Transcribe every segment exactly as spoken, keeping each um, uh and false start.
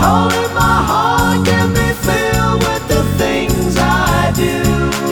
hole in my heart can be filled with the things I do.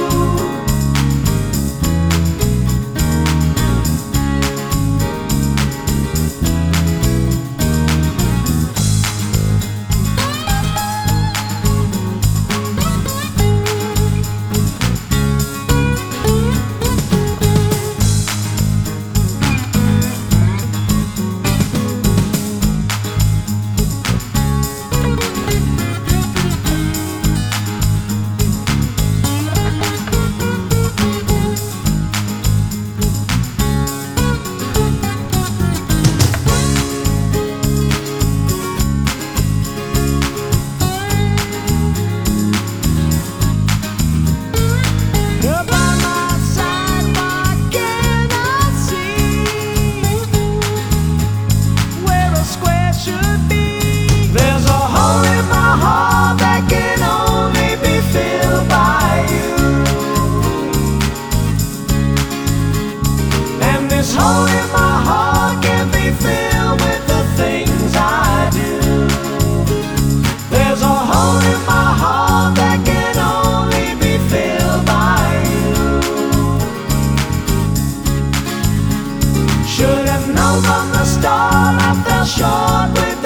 This hole in my heart can be filled with the things I do. There's a hole in my heart that can only be filled by you. Should have known from the start I fell short with